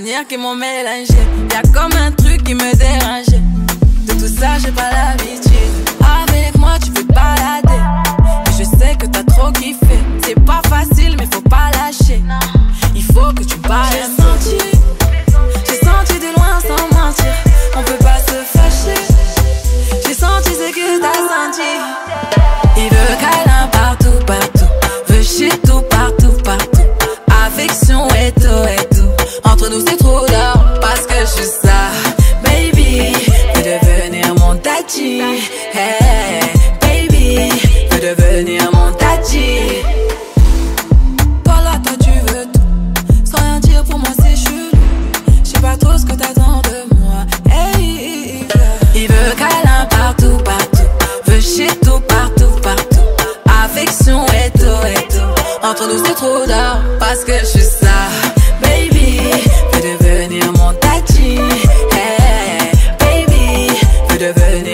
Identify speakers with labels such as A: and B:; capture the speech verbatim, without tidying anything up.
A: souvenirs qui m'ont mélangé. Y'a comme un truc qui me dérangeait. De tout ça j'ai pas l'habitude. Avec moi tu peux te balader, mais je sais que t'as trop kiffé. C'est pas facile mais faut pas lâcher. Il faut que tu parles. J'ai senti, j'ai senti de loin sans mentir. On peut pas se fâcher. J'ai senti ce que t'as senti. Il veut câlin partout, partout. Veut shit tout partout, partout. Affection et tout, et tout. Entre nous c'est trop d'or parce que je suis ça. Baby, veux devenir mon daddy. Hey, baby, veux devenir mon daddy. Toi là, toi tu veux tout. Sans rien dire pour moi c'est chelou. J'sais pas trop ce que t'attends de moi. Hey, il veut câlin partout, partout. Veut shit tout partout, partout. Affection et tout, et tout. Entre nous c'est trop d'or parce que je suis ça. Baby, veux devenir mon daddy. Hey, baby, veux devenir